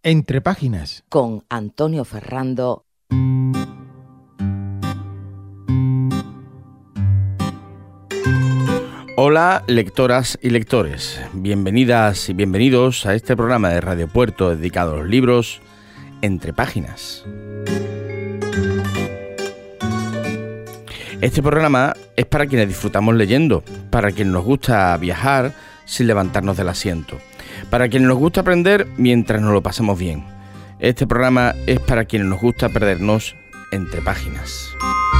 Entre páginas. Con Antonio Ferrando. Hola, lectoras y lectores. Bienvenidas y bienvenidos a este programa de Radio Puerto dedicado a los libros Entre páginas. Este programa es para quienes disfrutamos leyendo, para quienes nos gusta viajar sin levantarnos del asiento, para quienes nos gusta aprender mientras nos lo pasamos bien. Este programa es para quienes nos gusta perdernos entre páginas.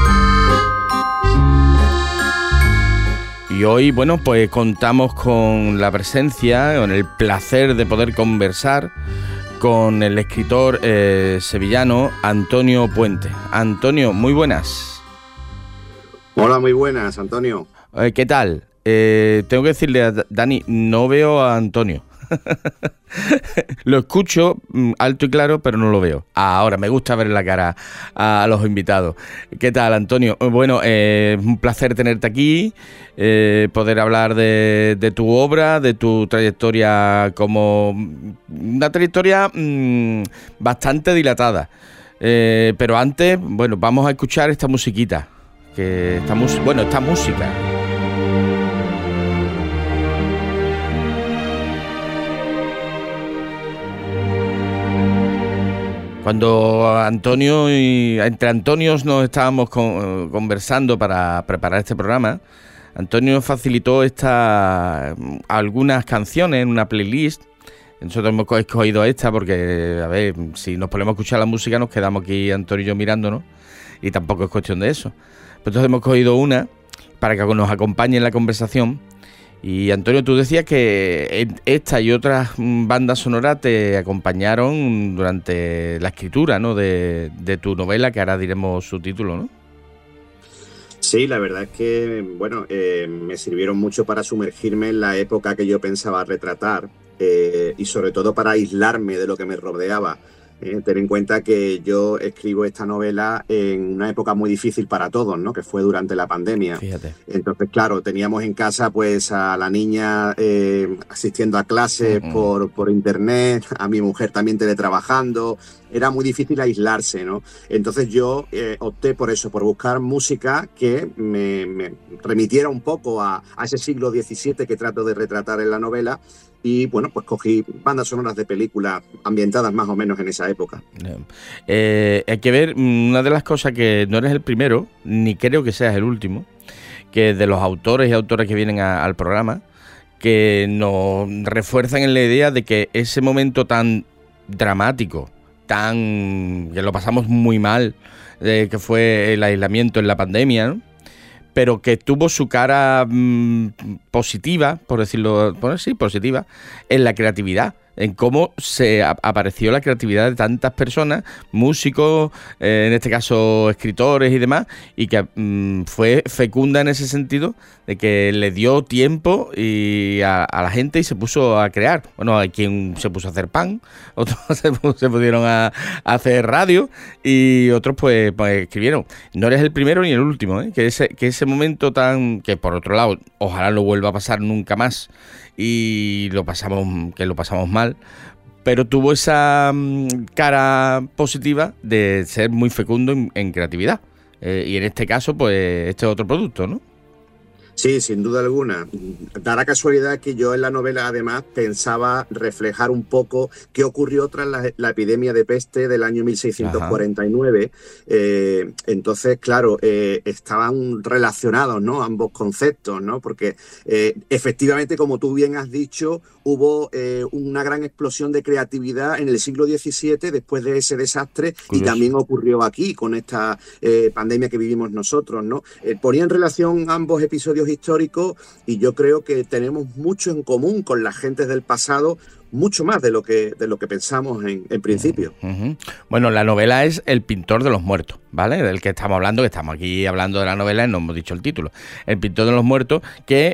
Y hoy, bueno, pues contamos con la presencia, con el placer de poder conversar con el escritor sevillano Antonio Puente. Antonio, muy buenas. Hola, muy buenas, Antonio. ¿Qué tal? Tengo que decirle a Dani, no veo a Antonio. Lo escucho alto y claro, pero no lo veo. Ahora me gusta ver la cara a los invitados. ¿Qué tal, Antonio? Bueno, es un placer tenerte aquí, poder hablar de tu obra, de tu trayectoria, como una trayectoria bastante dilatada. Pero antes, bueno, vamos a escuchar esta musiquita. Esta música. Cuando entre Antonios nos estábamos conversando para preparar este programa, Antonio nos facilitó algunas canciones en una playlist. Nosotros hemos escogido esta porque, a ver, si nos ponemos a escuchar la música nos quedamos aquí Antonio y yo mirándonos y tampoco es cuestión de eso. Entonces hemos cogido una para que nos acompañe en la conversación. Y Antonio, tú decías que esta y otras bandas sonoras te acompañaron durante la escritura, ¿no?, de tu novela, que ahora diremos su título, ¿no? Sí, la verdad es que, bueno, me sirvieron mucho para sumergirme en la época que yo pensaba retratar y sobre todo para aislarme de lo que me rodeaba. Ten en cuenta que yo escribo esta novela en una época muy difícil para todos, ¿no?, que fue durante la pandemia. Fíjate. Entonces, claro, teníamos en casa pues a la niña asistiendo a clases por internet, a mi mujer también teletrabajando. Era muy difícil aislarse, ¿no? Entonces yo opté por eso, por buscar música que me remitiera un poco a ese siglo XVII que trato de retratar en la novela. Y bueno, pues cogí bandas sonoras de películas ambientadas más o menos en esa época. Hay que ver, una de las cosas que no eres el primero, ni creo que seas el último, que de los autores y autoras que vienen al programa, que nos refuerzan en la idea de que ese momento tan dramático, que lo pasamos muy mal, que fue el aislamiento en la pandemia, ¿no?, pero que tuvo su cara positiva, por decirlo, positiva, en la creatividad, en cómo se apareció la creatividad de tantas personas, músicos, en este caso escritores y demás, y que fue fecunda en ese sentido, de que le dio tiempo a la gente y se puso a crear. Bueno, hay quien se puso a hacer pan, otros se pusieron a hacer radio y otros pues escribieron. No eres el primero ni el último, que ese momento que por otro lado, ojalá no vuelva a pasar nunca más, y lo pasamos mal, pero tuvo esa cara positiva de ser muy fecundo en creatividad. Y en este caso, pues, este es otro producto, ¿no? Sí, sin duda alguna. Da la casualidad que yo en la novela, además, pensaba reflejar un poco qué ocurrió tras la epidemia de peste del año 1649. Entonces, claro, estaban relacionados, ¿no?, ambos conceptos, ¿no? Porque efectivamente, como tú bien has dicho, hubo una gran explosión de creatividad en el siglo XVII después de ese desastre. Curioso. Y también ocurrió aquí con esta pandemia que vivimos nosotros, ¿no? Ponía en relación ambos episodios históricos y yo creo que tenemos mucho en común con las gentes del pasado, mucho más de lo que pensamos en principio. Bueno, la novela es El pintor de los muertos, ¿vale? Del que estamos hablando, que estamos aquí hablando de la novela y no hemos dicho el título. El pintor de los muertos, que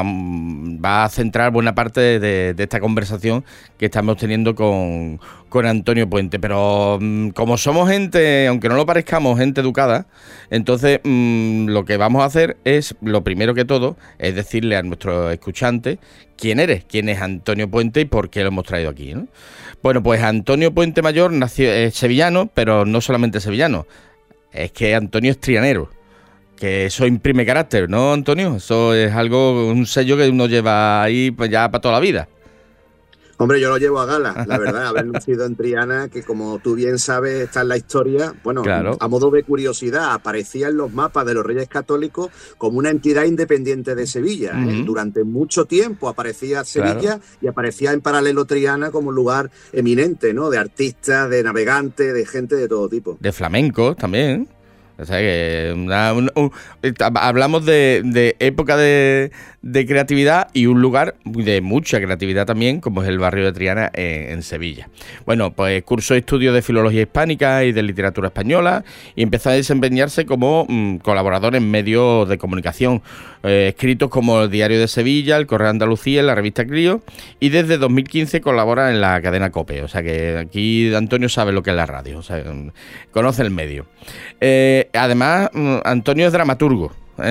va a centrar buena parte de esta conversación que estamos teniendo con Antonio Puente. Pero como somos gente, aunque no lo parezcamos, gente educada, entonces lo que vamos a hacer es, lo primero que todo, es decirle a nuestros escuchantes quién eres, quién es Antonio Puente y por qué lo hemos traído aquí, ¿no? Bueno, pues Antonio Puente Mayor nació, es sevillano, pero no solamente sevillano, es que Antonio es trianero, que eso imprime carácter, ¿no, Antonio? Eso es algo, un sello que uno lleva ahí pues ya para toda la vida. Hombre, yo lo llevo a gala, la verdad, haber nacido en Triana, que como tú bien sabes, está en la historia. Bueno, claro. A modo de curiosidad, aparecía en los mapas de los Reyes Católicos como una entidad independiente de Sevilla. Durante mucho tiempo aparecía Sevilla, claro, y aparecía en paralelo Triana como un lugar eminente, ¿no? De artistas, de navegantes, de gente de todo tipo. De flamencos también. O sea que hablamos de época de creatividad y un lugar de mucha creatividad también, como es el barrio de Triana en Sevilla. Bueno, pues cursó estudios de filología hispánica y de literatura española y empezó a desempeñarse como colaborador en medios de comunicación, escritos como el Diario de Sevilla, el Correo de Andalucía, la revista Crío, y desde 2015 colabora en la cadena COPE. O sea que aquí Antonio sabe lo que es la radio, o sea, conoce el medio. Además, Antonio es dramaturgo,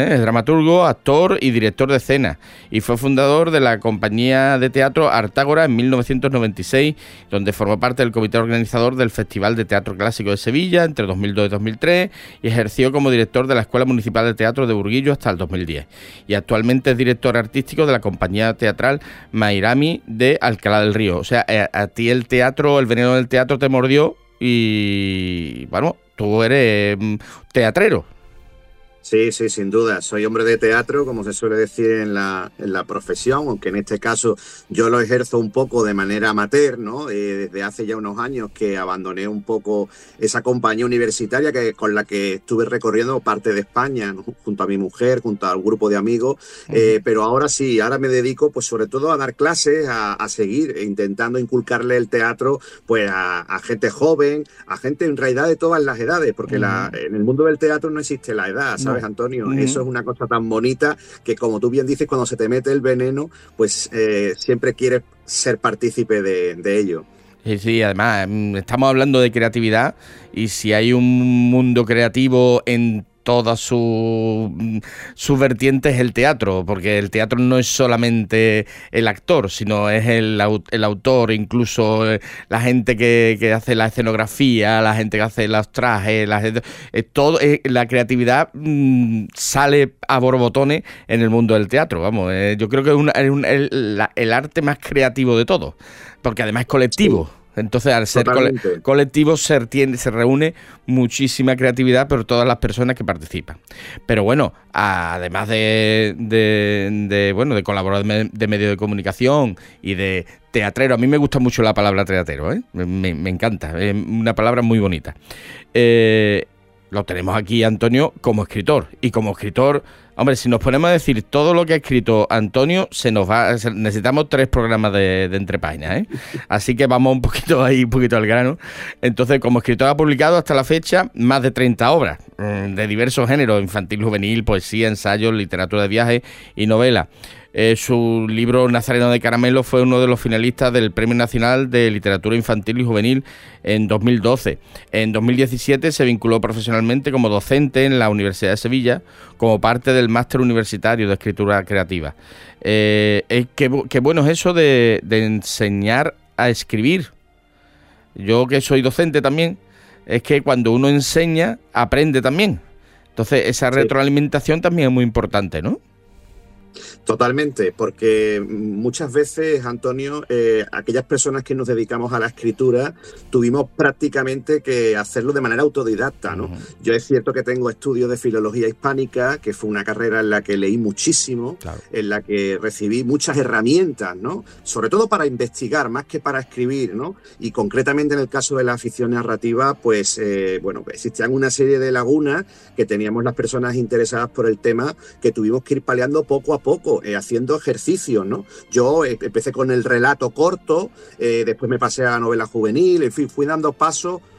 actor y director de escena, y fue fundador de la compañía de teatro Artágora en 1996, donde formó parte del comité organizador del Festival de Teatro Clásico de Sevilla entre 2002 y 2003, y ejerció como director de la Escuela Municipal de Teatro de Burguillo hasta el 2010. Y actualmente es director artístico de la compañía teatral Mairami de Alcalá del Río. O sea, a ti el teatro, el veneno del teatro te mordió y, bueno, tú eres teatrero. Sí, sí, sin duda. Soy hombre de teatro, como se suele decir en la profesión, aunque en este caso yo lo ejerzo un poco de manera amateur, ¿no? Desde hace ya unos años que abandoné un poco esa compañía universitaria con la que estuve recorriendo parte de España, ¿no? Junto a mi mujer, junto al grupo de amigos, pero ahora sí, ahora me dedico pues sobre todo a dar clases, a seguir intentando inculcarle el teatro pues a gente joven, a gente en realidad de todas las edades, porque en el mundo del teatro no existe la edad, ¿sabes? Antonio, eso es una cosa tan bonita que, como tú bien dices, cuando se te mete el veneno, pues siempre quieres ser partícipe de ello. Sí, además estamos hablando de creatividad, y si hay un mundo creativo en todas sus vertientes, el teatro, porque el teatro no es solamente el actor, sino es el autor, incluso la gente que hace la escenografía, la gente que hace los trajes, la creatividad sale a borbotones en el mundo del teatro. Vamos, yo creo que es el arte más creativo de todos, porque además es colectivo. Sí. Entonces, al ser colectivo se reúne muchísima creatividad por todas las personas que participan. Pero bueno, además de colaborador de medios de comunicación y de teatrero, a mí me gusta mucho la palabra teatrero, me encanta, es una palabra muy bonita. Lo tenemos aquí, Antonio, como escritor. Y como escritor, hombre, si nos ponemos a decir todo lo que ha escrito Antonio, necesitamos 3 programas de entre páginas, Así que vamos un poquito al grano. Entonces, como escritor ha publicado hasta la fecha más de 30 obras de diversos géneros: infantil, juvenil, poesía, ensayos, literatura de viaje y novela. Su libro Nazareno de Caramelo fue uno de los finalistas del Premio Nacional de Literatura Infantil y Juvenil en 2012. En 2017 se vinculó profesionalmente como docente en la Universidad de Sevilla como parte del Máster Universitario de Escritura Creativa. Qué bueno es eso de enseñar a escribir. Yo, que soy docente también, es que cuando uno enseña, aprende también. Entonces, esa retroalimentación también es muy importante, ¿no? Totalmente, porque muchas veces, Antonio, aquellas personas que nos dedicamos a la escritura tuvimos prácticamente que hacerlo de manera autodidacta, ¿no? Yo es cierto que tengo estudios de filología hispánica, que fue una carrera en la que leí muchísimo, claro, en la que recibí muchas herramientas, ¿no? Sobre todo para investigar, más que para escribir, ¿no? Y concretamente en el caso de la ficción narrativa, pues, existían una serie de lagunas que teníamos las personas interesadas por el tema, que tuvimos que ir paliando poco a poco, haciendo ejercicios, ¿no? Yo empecé con el relato corto, después me pasé a la novela juvenil, en fin, fui dando pasos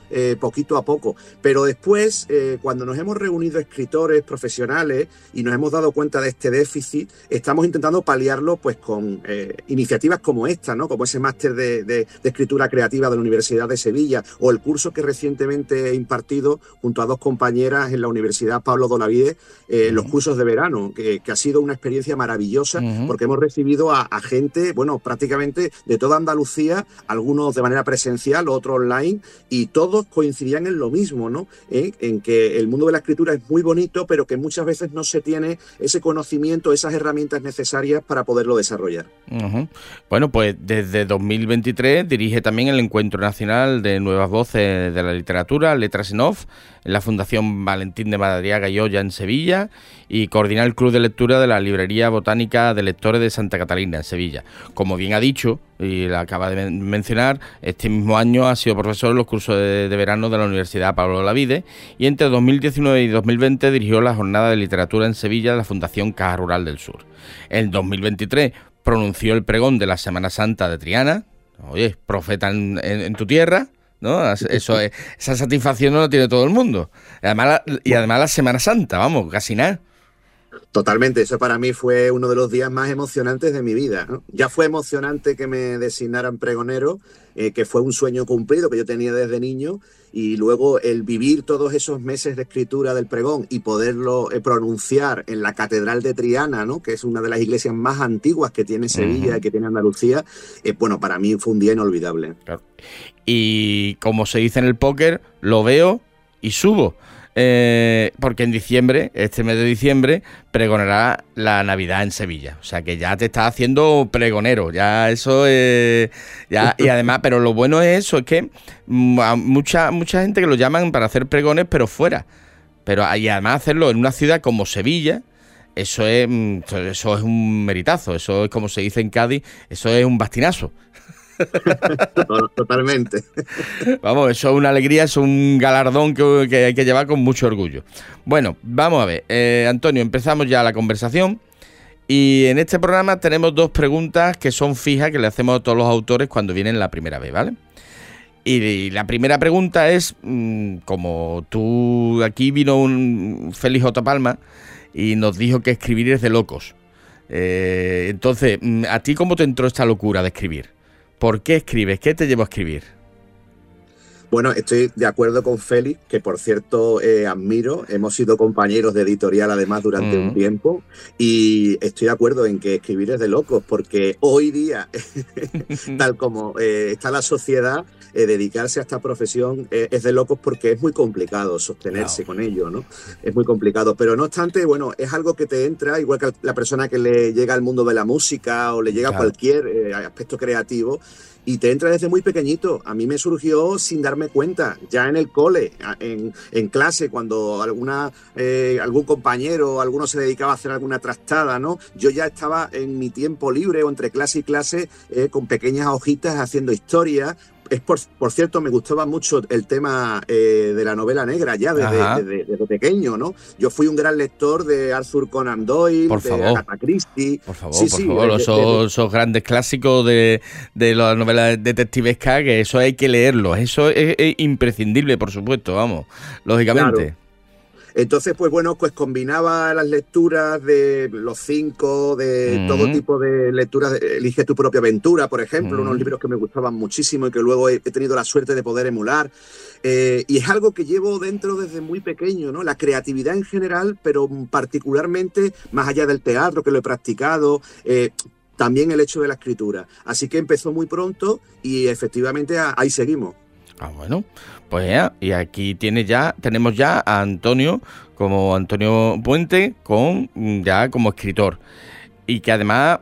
poquito a poco. Pero después, cuando nos hemos reunido escritores profesionales y nos hemos dado cuenta de este déficit, estamos intentando paliarlo pues con iniciativas como esta, ¿no? Como ese máster de escritura creativa de la Universidad de Sevilla, o el curso que recientemente he impartido junto a dos compañeras en la Universidad Pablo de Olavide, los cursos de verano, que ha sido una experiencia maravillosa, porque hemos recibido a gente, bueno, prácticamente de toda Andalucía, algunos de manera presencial, otros online, y todos coincidían en lo mismo, ¿no? En que el mundo de la escritura es muy bonito, pero que muchas veces no se tiene ese conocimiento, esas herramientas necesarias para poderlo desarrollar. Bueno, pues desde 2023 dirige también el Encuentro Nacional de Nuevas Voces de la Literatura, Letras en Off, en la Fundación Valentín de Madariaga y Olla en Sevilla, y coordina el Club de Lectura de la Librería Botánica de Lectores de Santa Catalina en Sevilla. Como bien ha dicho y la acaba de mencionar, este mismo año ha sido profesor en los cursos de verano de la Universidad Pablo de Olavide, y entre 2019 y 2020 dirigió la Jornada de Literatura en Sevilla de la Fundación Caja Rural del Sur. En 2023 pronunció el pregón de la Semana Santa de Triana. Oye, profeta en tu tierra, ¿no? Eso es, esa satisfacción no la tiene todo el mundo. Además la Semana Santa, vamos, casi nada. Totalmente, eso para mí fue uno de los días más emocionantes de mi vida, ¿no? Ya fue emocionante que me designaran pregonero, que fue un sueño cumplido que yo tenía desde niño, y luego el vivir todos esos meses de escritura del pregón y poderlo pronunciar en la Catedral de Triana, ¿no? Que es una de las iglesias más antiguas que tiene Sevilla y que tiene Andalucía, bueno, para mí fue un día inolvidable. Claro. Y como se dice en el póker, lo veo y subo. Porque en diciembre, este mes de diciembre, pregonará la Navidad en Sevilla. O sea que ya te estás haciendo pregonero. Ya eso es. Ya, y además, pero lo bueno es eso, es que mucha gente que lo llaman para hacer pregones, pero fuera. Pero y además hacerlo en una ciudad como Sevilla, eso es un meritazo. Eso es como se dice en Cádiz, eso es un bastinazo. Totalmente. Vamos, eso es una alegría, es un galardón que hay que llevar con mucho orgullo. Bueno, vamos a ver, Antonio, empezamos ya la conversación, y en este programa tenemos dos preguntas que son fijas, que le hacemos a todos los autores cuando vienen la primera vez, ¿vale? Y la primera pregunta es, como tú, aquí vino un Félix J. Palma y nos dijo que escribir es de locos. Entonces, ¿a ti cómo te entró esta locura de escribir? ¿Por qué escribes? ¿Qué te llevó a escribir? Bueno, estoy de acuerdo con Félix, que por cierto admiro. Hemos sido compañeros de editorial además durante un tiempo, y estoy de acuerdo en que escribir es de locos, porque hoy día, tal como está la sociedad, dedicarse a esta profesión es de locos, porque es muy complicado sostenerse con ello, ¿no? Es muy complicado, pero no obstante, bueno, es algo que te entra, igual que la persona que le llega al mundo de la música o le llega a cualquier aspecto creativo, y te entra desde muy pequeñito. A mí me surgió sin darme cuenta, ya en el cole, en clase, cuando algún compañero o alguno se dedicaba a hacer alguna trastada, ¿no? Yo ya estaba en mi tiempo libre o entre clase y clase con pequeñas hojitas haciendo historias. Por cierto, me gustaba mucho el tema de la novela negra ya desde pequeño, ¿no? Yo fui un gran lector de Arthur Conan Doyle, de Agatha Christie. Por favor, esos grandes clásicos de las novelas detectivescas, que eso hay que leerlos. Eso es imprescindible, por supuesto, vamos, lógicamente. Claro. Entonces, pues bueno, pues combinaba las lecturas de los 5, de todo tipo de lecturas. Elige tu propia aventura, por ejemplo, unos libros que me gustaban muchísimo y que luego he tenido la suerte de poder emular. Y es algo que llevo dentro desde muy pequeño, ¿no? La creatividad en general, pero particularmente más allá del teatro, que lo he practicado, también el hecho de la escritura. Así que empezó muy pronto y efectivamente ahí seguimos. Bueno, pues ya, y aquí tenemos ya a Antonio Puente ya como escritor. Y que además,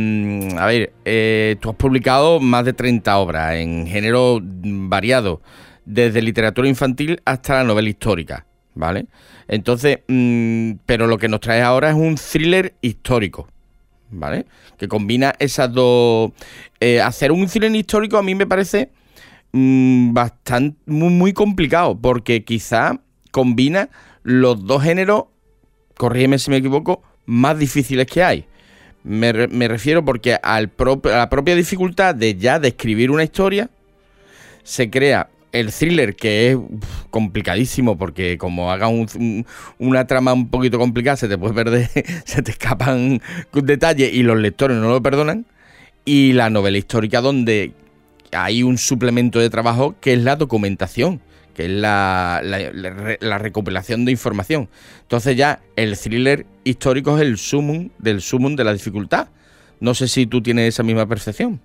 tú has publicado más de 30 obras en género variado, desde literatura infantil hasta la novela histórica, ¿vale? Entonces, pero lo que nos traes ahora es un thriller histórico, ¿vale? Que combina esas dos. Hacer un thriller histórico a mí me parece bastante muy complicado, porque quizá combina los dos géneros, corrígeme si me equivoco, más difíciles que hay. Me refiero porque a la propia dificultad de escribir una historia se crea el thriller, que es complicadísimo, porque como haga una trama un poquito complicada, se te puede perder, se te escapan detalles y los lectores no lo perdonan. Y la novela histórica, donde hay un suplemento de trabajo que es la documentación, que es la recopilación de información. Entonces ya el thriller histórico es el sumum de la dificultad. No sé si tú tienes esa misma percepción.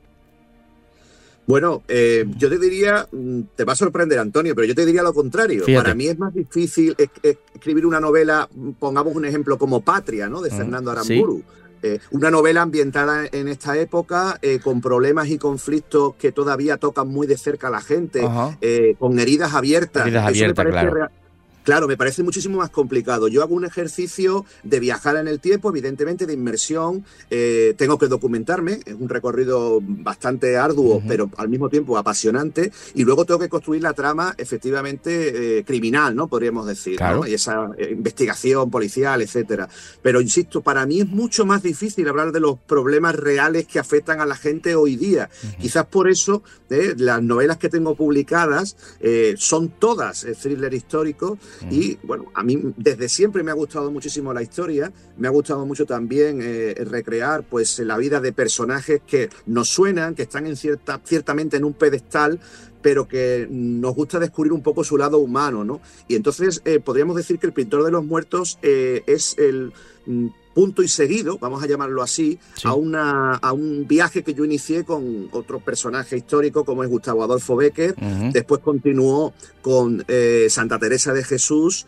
Bueno, yo te diría, te va a sorprender, Antonio, pero yo te diría lo contrario. Fíjate. Para mí es más difícil escribir una novela, pongamos un ejemplo como Patria, ¿no?, de Fernando Aramburu. ¿Sí? Una novela ambientada en esta época, con problemas y conflictos que todavía tocan muy de cerca a la gente, con heridas abiertas. Heridas abiertas, claro. Claro, me parece muchísimo más complicado. Yo hago un ejercicio de viajar en el tiempo, evidentemente de inmersión. Tengo que documentarme, es un recorrido bastante arduo, pero al mismo tiempo apasionante. Y luego tengo que construir la trama, efectivamente, criminal, ¿no?, podríamos decir, claro, ¿no? Y esa investigación policial, etcétera. Pero insisto, para mí es mucho más difícil hablar de los problemas reales que afectan a la gente hoy día. Quizás por eso las novelas que tengo publicadas son todas thriller históricos. Y bueno, a mí desde siempre me ha gustado muchísimo la historia, me ha gustado mucho también recrear pues la vida de personajes que nos suenan, que están ciertamente en un pedestal, pero que nos gusta descubrir un poco su lado humano, ¿no? Y entonces podríamos decir que El pintor de los muertos es el punto y seguido, vamos a llamarlo así, sí, a un viaje que yo inicié con otro personaje histórico como es Gustavo Adolfo Bécquer. Después continuó con Santa Teresa de Jesús.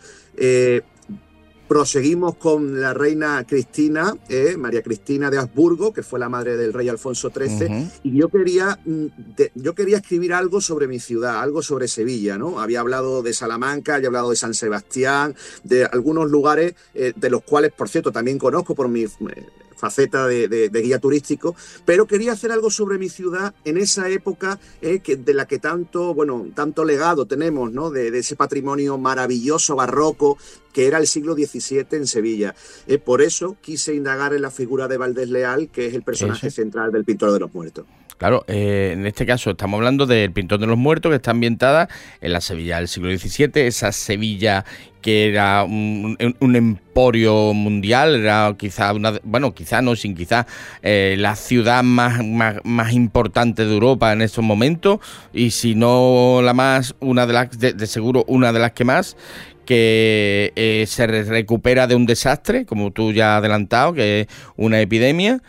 Proseguimos con la reina Cristina, María Cristina de Habsburgo, que fue la madre del rey Alfonso XIII, y yo quería escribir algo sobre mi ciudad, algo sobre Sevilla, ¿no? Había hablado de Salamanca, había hablado de San Sebastián, de algunos lugares de los cuales, por cierto, también conozco por mi faceta de guía turístico, pero quería hacer algo sobre mi ciudad en esa época de la que tanto legado tenemos, ¿no? De ese patrimonio maravilloso, barroco, que era el siglo XVII en Sevilla. Por eso quise indagar en la figura de Valdés Leal, que es el personaje central del Pintor de los Muertos. Claro, en este caso estamos hablando del Pintor de los Muertos, que está ambientada en la Sevilla del siglo XVII, esa Sevilla que era un emporio mundial, era quizá la ciudad más importante de Europa en estos momentos, y si no la más, una de las, de seguro una de las que más, que se recupera de un desastre, como tú ya has adelantado, que es una epidemia,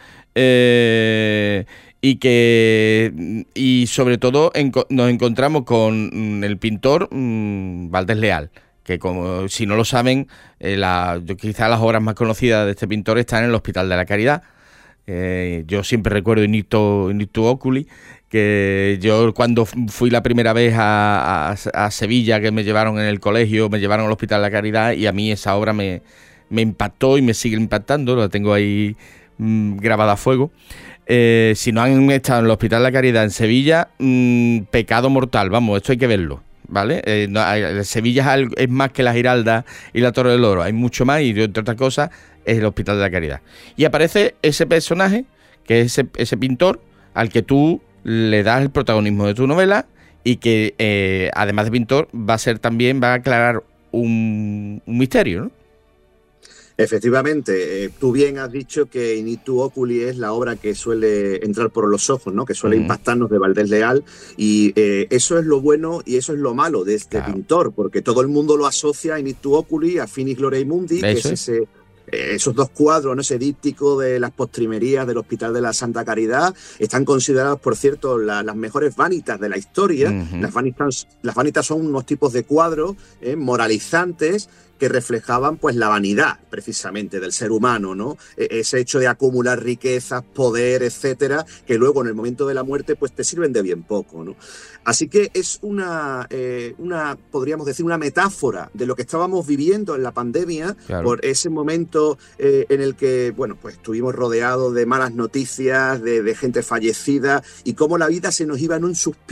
y sobre todo nos encontramos con el pintor Valdés Leal, que como si no lo saben, quizás las obras más conocidas de este pintor están en el Hospital de la Caridad. Yo siempre recuerdo In ictu oculi, que yo cuando fui la primera vez a Sevilla, que me llevaron en el colegio, me llevaron al Hospital de la Caridad, y a mí esa obra me impactó y me sigue impactando, la tengo ahí grabada a fuego. Si no han estado en el Hospital de la Caridad en Sevilla, pecado mortal, vamos, esto hay que verlo, ¿vale? Sevilla es más que la Giralda y la Torre del Oro, hay mucho más, y entre otras cosas es el Hospital de la Caridad. Y aparece ese personaje, que es ese pintor, al que tú le das el protagonismo de tu novela, y que además de pintor va a aclarar un misterio, ¿no? Efectivamente, tú bien has dicho que In ictu oculi es la obra que suele entrar por los ojos, ¿no?, que suele impactarnos, de Valdés Leal, y eso es lo bueno y eso es lo malo de este pintor, porque todo el mundo lo asocia a In ictu oculi, a Finis Gloria Mundi, que es esos dos cuadros, ¿no?, ese díptico de las postrimerías del Hospital de la Santa Caridad. Están considerados, por cierto, las mejores vanitas de la historia. Las vanitas son unos tipos de cuadros moralizantes, que reflejaban pues la vanidad precisamente del ser humano, ¿no? Ese hecho de acumular riquezas, poder, etcétera, que luego en el momento de la muerte pues te sirven de bien poco, ¿no? Así que es podríamos decir, una metáfora de lo que estábamos viviendo en la pandemia, por ese momento en el que, bueno, pues estuvimos rodeados de malas noticias, de gente fallecida, y cómo la vida se nos iba en un suspiro.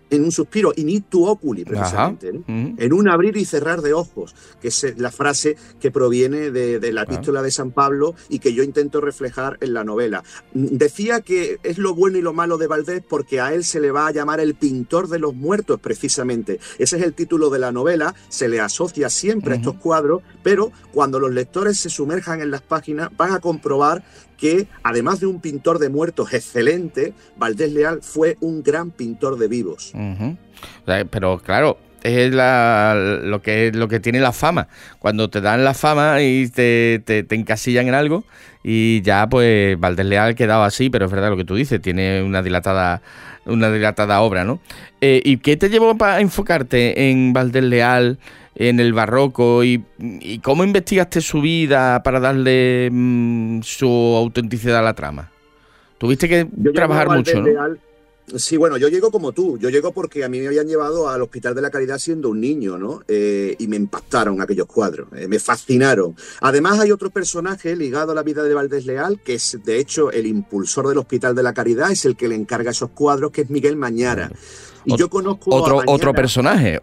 en un suspiro, in ictu oculi, precisamente, ¿no? En un abrir y cerrar de ojos, que es la frase que proviene de la epístola de San Pablo y que yo intento reflejar en la novela. Decía que es lo bueno y lo malo de Valdés porque a él se le va a llamar el pintor de los muertos, precisamente. Ese es el título de la novela, se le asocia siempre a estos cuadros, pero cuando los lectores se sumerjan en las páginas van a comprobar que, además de un pintor de muertos excelente, Valdés Leal fue un gran pintor de vivos. Pero claro, es lo que tiene la fama. Cuando te dan la fama y te encasillan en algo, y ya pues Valdés Leal quedaba así, pero es verdad lo que tú dices, tiene una dilatada obra, ¿no? ¿Y qué te llevó para enfocarte en Valdés Leal, en el barroco, y cómo investigaste su vida para darle su autenticidad a la trama? Tuviste que trabajar mucho, ¿no? Leal, sí, bueno, yo llego como tú. Yo llego porque a mí me habían llevado al Hospital de la Caridad siendo un niño, ¿no? Y me impactaron aquellos cuadros, me fascinaron. Además hay otro personaje ligado a la vida de Valdés Leal, que es de hecho el impulsor del Hospital de la Caridad, es el que le encarga esos cuadros, que es Miguel Mañara. Y yo conozco otro personaje.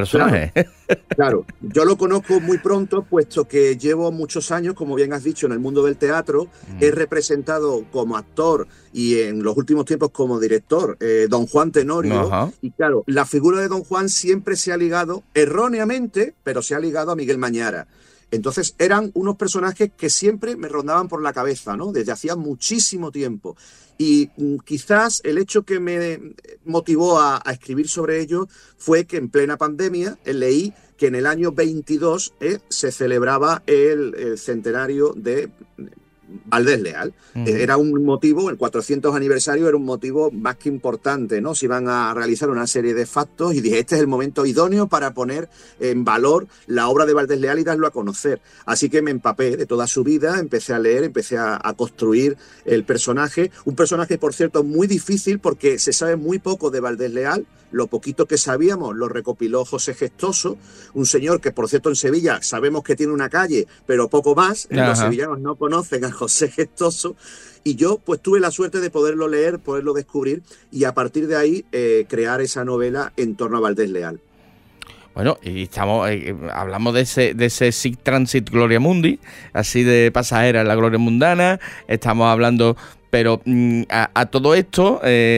Claro, yo lo conozco muy pronto, puesto que llevo muchos años, como bien has dicho, en el mundo del teatro. He representado como actor y en los últimos tiempos como director Don Juan Tenorio. Y claro, la figura de Don Juan siempre se ha ligado, erróneamente, pero se ha ligado a Miguel Mañara. Entonces eran unos personajes que siempre me rondaban por la cabeza, ¿no? Desde hacía muchísimo tiempo. Y quizás el hecho que me motivó a escribir sobre ello fue que en plena pandemia leí que en el año 22 se celebraba el centenario de Valdés Leal. Era un motivo, el 400 aniversario era un motivo más que importante, ¿no? Se iban a realizar una serie de factos y dije, este es el momento idóneo para poner en valor la obra de Valdés Leal y darlo a conocer. Así que me empapé de toda su vida, empecé a leer, empecé a construir el personaje. Un personaje, por cierto, muy difícil porque se sabe muy poco de Valdés Leal. Lo poquito que sabíamos lo recopiló José Gestoso, un señor que, por cierto, en Sevilla sabemos que tiene una calle, pero poco más. Los sevillanos no conocen a José Gestoso. Y yo pues tuve la suerte de poderlo leer, poderlo descubrir y a partir de ahí crear esa novela en torno a Valdés Leal. Bueno, y hablamos de ese Sic Transit Gloria Mundi, así de pasajera en la gloria mundana. Estamos hablando, pero a todo esto,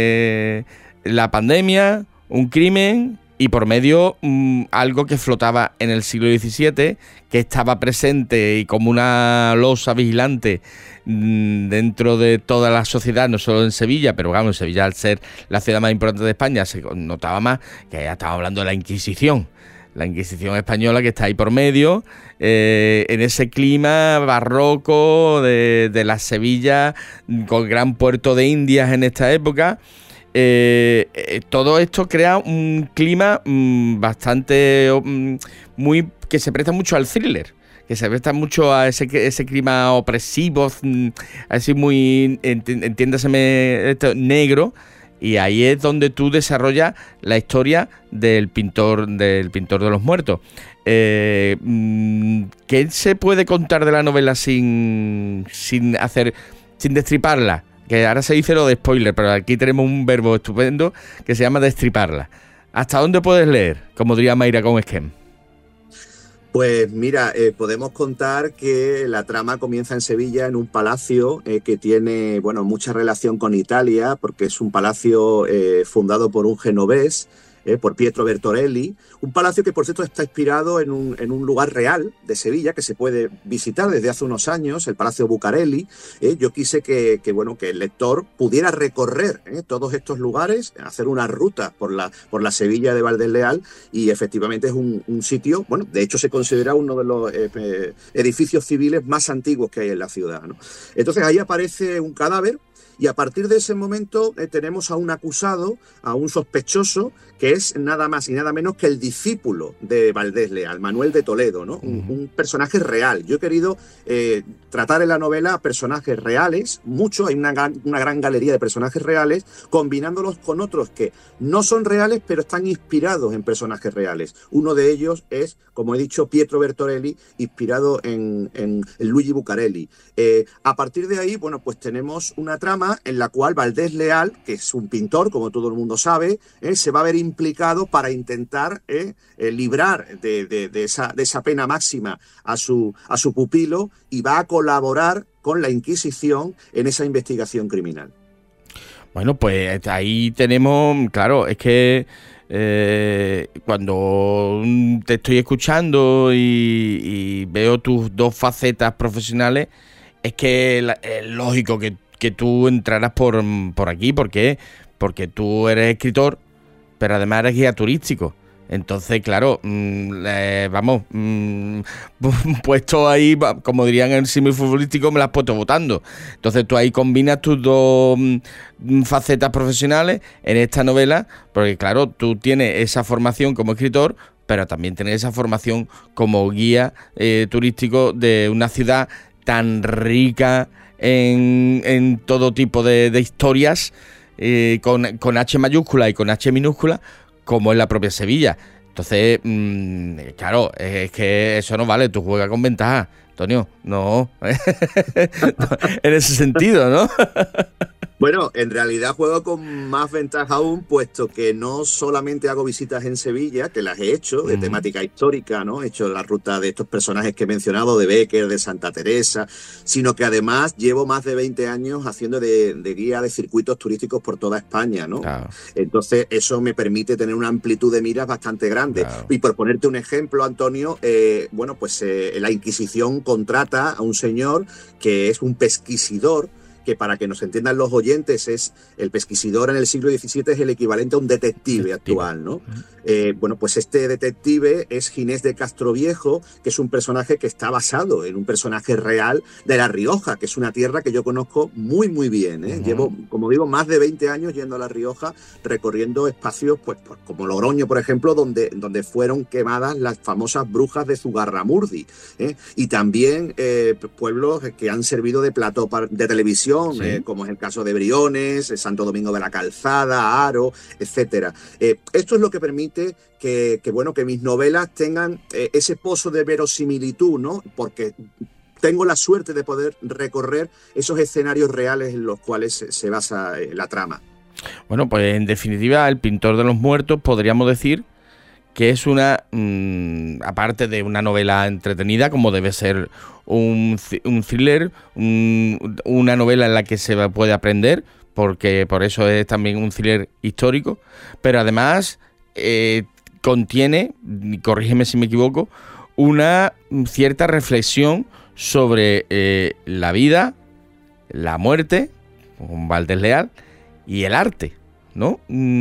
la pandemia, un crimen y por medio algo que flotaba en el siglo XVII, que estaba presente y como una losa vigilante dentro de toda la sociedad, no solo en Sevilla, pero vamos, Sevilla al ser la ciudad más importante de España se notaba más, que ya estamos hablando de la Inquisición española que está ahí por medio, en ese clima barroco de la Sevilla, con gran puerto de Indias en esta época. Todo esto crea un clima bastante muy que se presta mucho al thriller, que se presta mucho a ese clima opresivo, así muy, entiéndaseme, negro, y ahí es donde tú desarrollas la historia del pintor de los muertos. ¿Qué se puede contar de la novela sin destriparla? Que ahora se dice lo de spoiler, pero aquí tenemos un verbo estupendo que se llama destriparla. ¿Hasta dónde puedes leer? Como diría Mayra con Esquem. Pues mira, podemos contar que la trama comienza en Sevilla, en un palacio que tiene, bueno, mucha relación con Italia, porque es un palacio fundado por un genovés, por Pietro Bertorelli, un palacio que por cierto está inspirado en un lugar real de Sevilla que se puede visitar desde hace unos años, el Palacio Bucarelli. Yo quise que el lector pudiera recorrer todos estos lugares, hacer una ruta por la Sevilla de Valdés Leal, y efectivamente es un sitio, bueno, de hecho se considera uno de los edificios civiles más antiguos que hay en la ciudad, ¿no? Entonces ahí aparece un cadáver. Y a partir de ese momento tenemos a un acusado, a un sospechoso, que es nada más y nada menos que el discípulo de Valdés Leal, Manuel de Toledo, ¿no? Un personaje real. Yo he querido tratar en la novela personajes reales, muchos, hay una gran galería de personajes reales, combinándolos con otros que no son reales, pero están inspirados en personajes reales. Uno de ellos es, como he dicho, Pietro Bertorelli, inspirado en Luigi Bucarelli. A partir de ahí, bueno, pues tenemos una trama trama en la cual Valdés Leal, que es un pintor, como todo el mundo sabe, se va a ver implicado para intentar librar de esa pena máxima a su pupilo, y va a colaborar con la Inquisición en esa investigación criminal. Bueno, pues ahí tenemos, claro, es que cuando te estoy escuchando y veo tus dos facetas profesionales, es que es lógico que tú entraras por aquí. ¿Por qué? Porque tú eres escritor, pero además eres guía turístico. Entonces, claro, puesto ahí, como dirían en el símil futbolístico, me las has puesto votando. Entonces tú ahí combinas tus dos facetas profesionales en esta novela, porque claro, tú tienes esa formación como escritor, pero también tienes esa formación como guía turístico de una ciudad tan rica en todo tipo de historias, con H mayúscula y con H minúscula, como es la propia Sevilla. Entonces, claro, es que eso no vale, tú juegas con ventaja, Antonio, no, en ese sentido, ¿no? Bueno, en realidad juego con más ventaja aún, puesto que no solamente hago visitas en Sevilla, que las he hecho, de temática histórica, ¿no? He hecho la ruta de estos personajes que he mencionado, de Bécquer, de Santa Teresa, sino que además llevo más de 20 años haciendo de guía de circuitos turísticos por toda España, ¿no? Claro. Entonces, eso me permite tener una amplitud de miras bastante grande. Claro. Y por ponerte un ejemplo, Antonio, la Inquisición contrata a un señor que es un pesquisidor, que para que nos entiendan los oyentes, es el pesquisidor en el siglo XVII es el equivalente a un detective actual, ¿no? Pues este detective es Ginés de Castroviejo, que es un personaje que está basado en un personaje real de La Rioja, que es una tierra que yo conozco muy, muy bien, ¿eh? Llevo, como digo, más de 20 años yendo a La Rioja, recorriendo espacios, pues como Logroño, por ejemplo, donde fueron quemadas las famosas brujas de Zugarramurdi, ¿eh? Y también pueblos que han servido de plató de televisión, ¿sí? Como es el caso de Briones, Santo Domingo de la Calzada, Haro, etcétera. Esto es lo que permite que mis novelas tengan ese pozo de verosimilitud, ¿no? Porque tengo la suerte de poder recorrer esos escenarios reales en los cuales se basa la trama. Bueno, pues en definitiva, El pintor de los muertos podríamos decir que es una, aparte de una novela entretenida, como debe ser un thriller, una novela en la que se puede aprender, porque por eso es también un thriller histórico, pero además contiene, corrígeme si me equivoco, una cierta reflexión sobre la vida, la muerte, con Valdés Leal, y el arte, ¿no?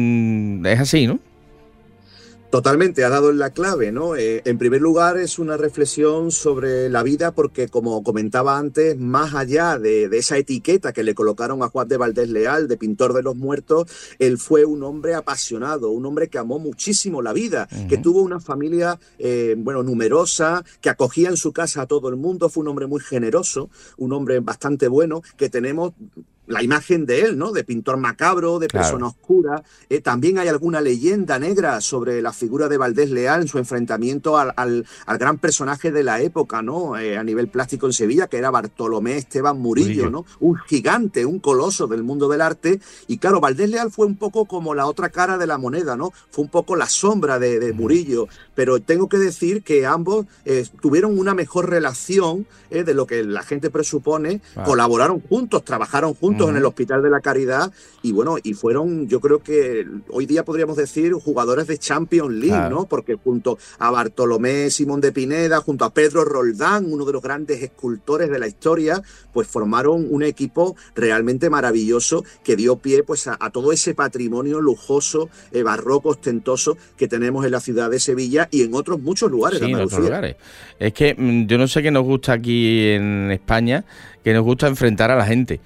Es así, ¿no? Totalmente, ha dado en la clave, ¿no? En primer lugar, es una reflexión sobre la vida porque, como comentaba antes, más allá de esa etiqueta que le colocaron a Juan de Valdés Leal, de pintor de los muertos, él fue un hombre apasionado, un hombre que amó muchísimo la vida, que tuvo una familia, numerosa, que acogía en su casa a todo el mundo, fue un hombre muy generoso, un hombre bastante bueno, que tenemos la imagen de él, ¿no? De pintor macabro, de persona oscura. También hay alguna leyenda negra sobre la figura de Valdés Leal en su enfrentamiento al gran personaje de la época, ¿no? A nivel plástico en Sevilla, que era Bartolomé Esteban Murillo, ¿no? Un gigante, un coloso del mundo del arte. Y claro, Valdés Leal fue un poco como la otra cara de la moneda, ¿no? Fue un poco la sombra de Murillo. Pero tengo que decir que ambos tuvieron una mejor relación de lo que la gente presupone. Colaboraron juntos, trabajaron juntos en el Hospital de la Caridad y fueron, yo creo que hoy día podríamos decir jugadores de Champions League, ¿no? Porque junto a Bartolomé Simón de Pineda, junto a Pedro Roldán, uno de los grandes escultores de la historia, pues formaron un equipo realmente maravilloso que dio pie pues a todo ese patrimonio lujoso, barroco, ostentoso que tenemos en la ciudad de Sevilla y en otros muchos lugares de Andalucía. En otros lugares. Es que yo no sé qué nos gusta aquí en España, que nos gusta enfrentar a la gente.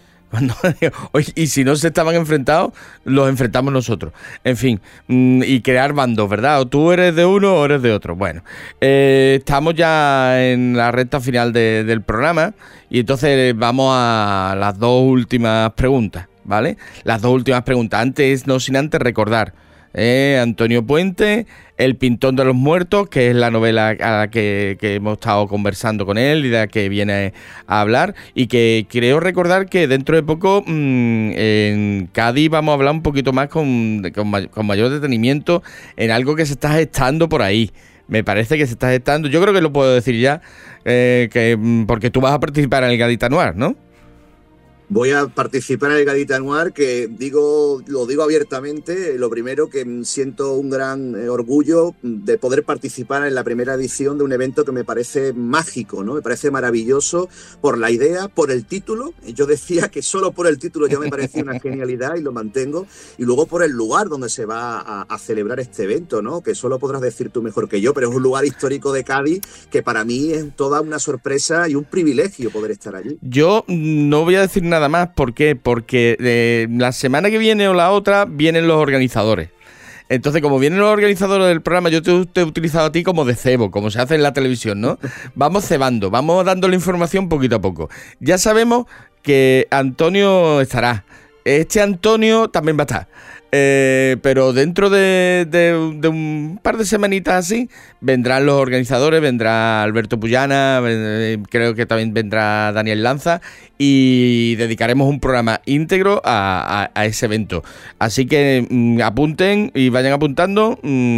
Y si no se estaban enfrentados, los enfrentamos nosotros. En fin, y crear bandos, ¿verdad? O tú eres de uno o eres de otro. Bueno, estamos ya en la recta final del programa y entonces vamos a las dos últimas preguntas, ¿vale? Las dos últimas preguntas. No sin antes recordar, Antonio Puente, El Pintón de los Muertos, que es la novela a la que hemos estado conversando con él y de la que viene a hablar, y que creo recordar que dentro de poco en Cádiz vamos a hablar un poquito más con mayor detenimiento en algo que se está gestando por ahí. Me parece que se está gestando, yo creo que lo puedo decir ya, porque tú vas a participar en el Gadità Noir, ¿no? Voy a participar en el Gadità Noir, que lo digo abiertamente. Lo primero, que siento un gran orgullo de poder participar en la primera edición de un evento que me parece mágico, ¿no? Me parece maravilloso por la idea, por el título. Yo decía que solo por el título ya me parecía una genialidad y lo mantengo. Y luego por el lugar donde se va a celebrar este evento, ¿no? Que solo podrás decir tú mejor que yo, pero es un lugar histórico de Cádiz que para mí es toda una sorpresa y un privilegio poder estar allí. Yo no voy a decir nada más. ¿Por qué? Porque la semana que viene o la otra vienen los organizadores. Entonces, como vienen los organizadores del programa, yo te he utilizado a ti como de cebo, como se hace en la televisión, ¿no? Vamos cebando, vamos dando la información poquito a poco. Ya sabemos que Antonio estará. Este Antonio también va a estar. Pero dentro de un par de semanitas así vendrán los organizadores, vendrá Alberto Puyana, creo que también vendrá Daniel Lanza, y dedicaremos un programa íntegro a ese evento. Así que apunten y vayan apuntando,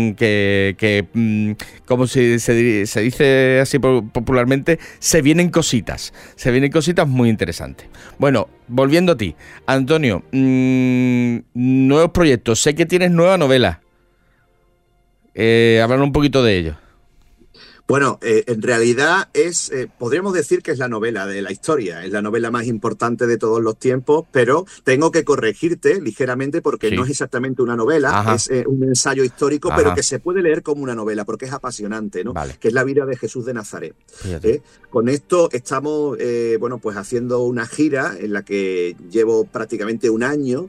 como se dice así popularmente, se vienen cositas muy interesantes. Bueno, volviendo a ti, Antonio, nuevos proyectos. Sé que tienes nueva novela. Háblanos un poquito de ello. Bueno, en realidad podríamos decir que es la novela de la historia, es la novela más importante de todos los tiempos, pero tengo que corregirte ligeramente porque sí, no es exactamente una novela, ajá, es un ensayo histórico, ajá, pero que se puede leer como una novela porque es apasionante, ¿no? Vale. Que es la vida de Jesús de Nazaret. Con esto estamos, pues haciendo una gira en la que llevo prácticamente un año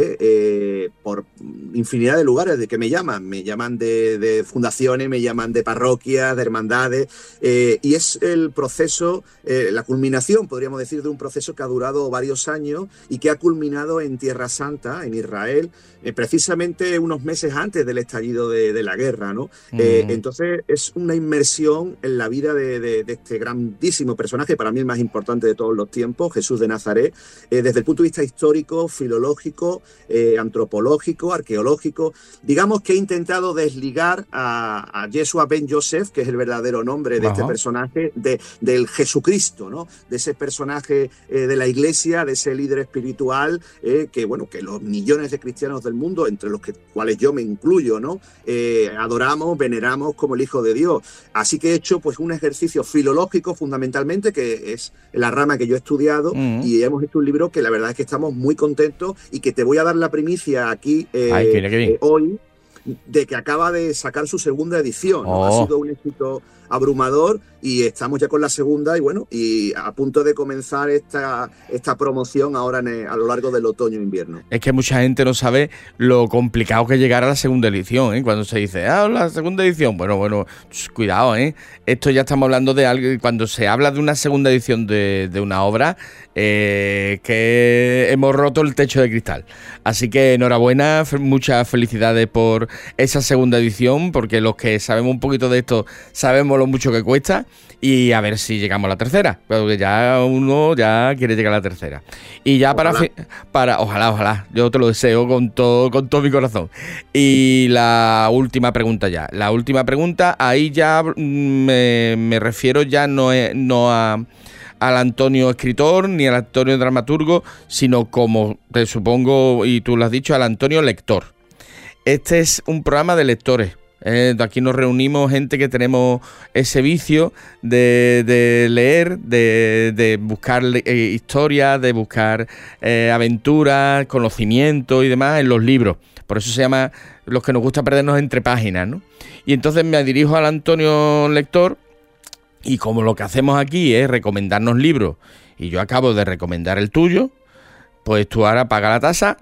por infinidad de lugares de que me llaman de fundaciones, me llaman de parroquias, de hermandades, y es el proceso, la culminación, podríamos decir, de un proceso que ha durado varios años y que ha culminado en Tierra Santa, en Israel, precisamente unos meses antes del estallido de la guerra, ¿no? Entonces es una inmersión en la vida de este grandísimo personaje, para mí el más importante de todos los tiempos, Jesús de Nazaret, desde el punto de vista histórico, filológico, antropológico, arqueológico. Digamos que he intentado desligar a Yeshua ben Yosef, que es el verdadero nombre de este personaje, del Jesucristo, ¿no? De ese personaje de la Iglesia, de ese líder espiritual que los millones de cristianos del mundo, entre los cuales yo me incluyo, ¿no? Adoramos, veneramos como el Hijo de Dios. Así que he hecho pues un ejercicio filológico fundamentalmente, que es la rama que yo he estudiado, y hemos hecho un libro que la verdad es que estamos muy contentos y que te voy a dar la primicia aquí hoy, de que acaba de sacar su segunda edición, ¿no? Ha sido un éxito abrumador y estamos ya con la segunda y a punto de comenzar esta promoción ahora a lo largo del otoño-invierno. Es que mucha gente no sabe lo complicado que es llegar a la segunda edición, ¿eh? Cuando se dice, la segunda edición, bueno, cuidado, ¿eh? Esto ya estamos hablando de algo, cuando se habla de una segunda edición de una obra, que hemos roto el techo de cristal. Así que enhorabuena, muchas felicidades por esa segunda edición, porque los que sabemos un poquito de esto sabemos lo mucho que cuesta, y a ver si llegamos a la tercera, porque ya uno ya quiere llegar a la tercera. Y ya ojalá, yo te lo deseo con todo mi corazón. Y la última pregunta ahí ya me refiero ya no al Antonio escritor ni al Antonio dramaturgo, sino, como te supongo y tú lo has dicho, al Antonio lector. Este es un programa de lectores. Aquí nos reunimos gente que tenemos ese vicio de leer, de buscar historias, de buscar aventuras, conocimiento y demás en los libros. Por eso se llama los que nos gusta perdernos entre páginas, ¿no? Y entonces me dirijo al Antonio lector, y como lo que hacemos aquí es recomendarnos libros, y yo acabo de recomendar el tuyo, pues tú ahora pagas la tasa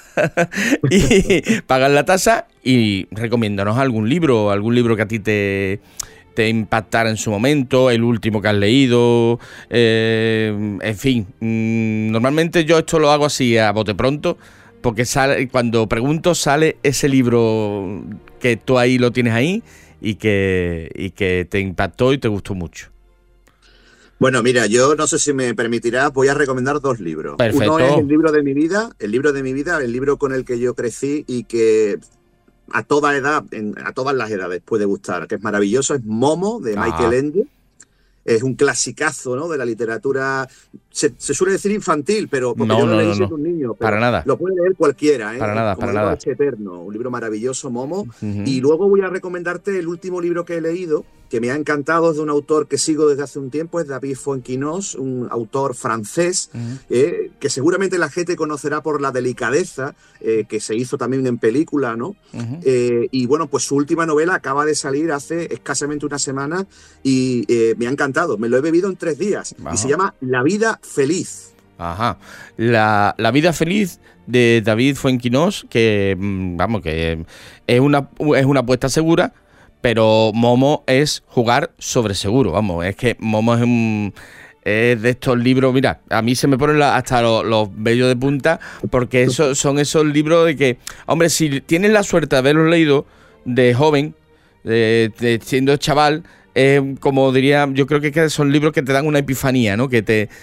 y pagas la tasa y recomiéndanos algún libro que a ti te impactara en su momento, el último que has leído, en fin. Normalmente yo esto lo hago así a bote pronto, porque cuando pregunto sale ese libro que tú ahí lo tienes ahí y que te impactó y te gustó mucho. Bueno, mira, yo no sé si me permitirás, voy a recomendar 2 libros. Perfecto. Uno es el libro de mi vida, el libro con el que yo crecí y que a toda edad, a todas las edades puede gustar, que es maravilloso, es Momo, de Michael Ende. Es un clasicazo, ¿no?, de la literatura, se suele decir infantil, pero porque yo lo leí siendo un niño. Pero para nada. Lo puede leer cualquiera, ¿eh? Para nada, Como para nada. Es eterno, un libro maravilloso, Momo. Y luego voy a recomendarte el último libro que he leído, que me ha encantado, es de un autor que sigo desde hace un tiempo, es David Fuenquinos, un autor francés, que seguramente la gente conocerá por La delicadeza, que se hizo también en película, ¿no? Y bueno, pues su última novela acaba de salir hace escasamente una semana y me ha encantado. Me lo he bebido en 3 días. Ajá. Y se llama La vida feliz. Ajá. La vida feliz de David Fuenquinos, que vamos, que es una apuesta segura, pero Momo es jugar sobre seguro. Vamos, es que Momo es de estos libros, mira, a mí se me ponen hasta los vellos de punta, porque son esos libros de que, hombre, si tienes la suerte de haberlos leído de joven, siendo chaval, como diría, yo creo que son libros que te dan una epifanía, ¿no? Que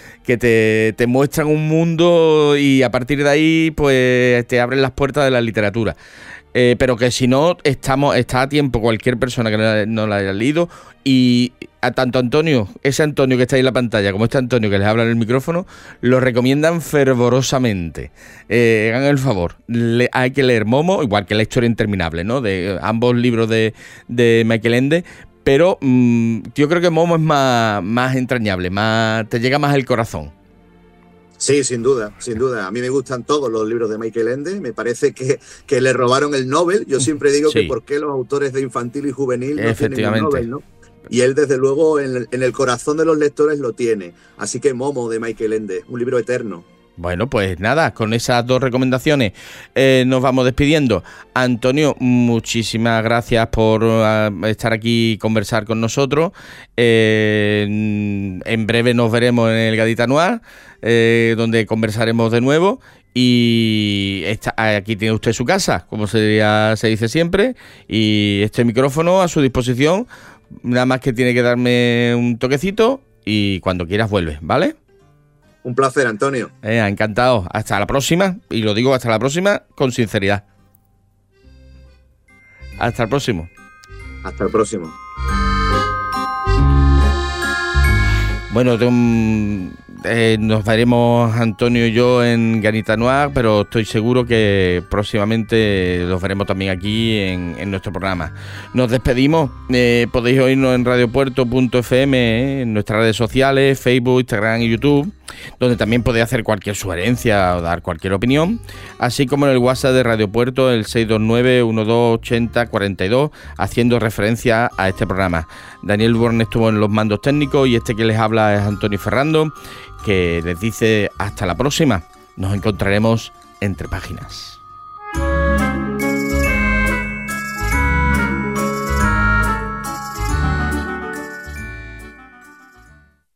te muestran un mundo y a partir de ahí pues te abren las puertas de la literatura. Pero que si no, está a tiempo cualquier persona que no la haya leído. Y a tanto Antonio, ese Antonio que está ahí en la pantalla, como este Antonio que les habla en el micrófono, lo recomiendan fervorosamente. Hagan el favor, hay que leer Momo, igual que La historia interminable, ¿no? De ambos libros de Michael Ende. Pero yo creo que Momo es más entrañable, te llega más al corazón. Sí, sin duda, sin duda. A mí me gustan todos los libros de Michael Ende. Me parece que le robaron el Nobel. Yo siempre digo que por qué los autores de infantil y juvenil no tienen el Nobel, ¿no? Y él, desde luego, en el corazón de los lectores lo tiene. Así que Momo, de Michael Ende, un libro eterno. Bueno, pues nada, con esas 2 recomendaciones nos vamos despidiendo. Antonio, muchísimas gracias por estar aquí y conversar con nosotros. En breve nos veremos en el Gadita Noir, donde conversaremos de nuevo. Y aquí tiene usted su casa, como se dice siempre, y este micrófono a su disposición. Nada más que tiene que darme un toquecito y cuando quieras vuelves, ¿vale? Un placer, Antonio. Encantado. Hasta la próxima. Y lo digo hasta la próxima con sinceridad. Hasta el próximo. Hasta el próximo. Bueno, nos veremos Antonio y yo en Gadita Noir, pero estoy seguro que próximamente los veremos también aquí en nuestro programa. Nos despedimos. Podéis oírnos en radiopuerto.fm, en nuestras redes sociales, Facebook, Instagram y YouTube, donde también podéis hacer cualquier sugerencia o dar cualquier opinión, así como en el WhatsApp de Radio Puerto, el 629-1280-42, haciendo referencia a este programa. Daniel Born estuvo en los mandos técnicos y este que les habla es Antonio Ferrando, que les dice hasta la próxima. Nos encontraremos entre páginas.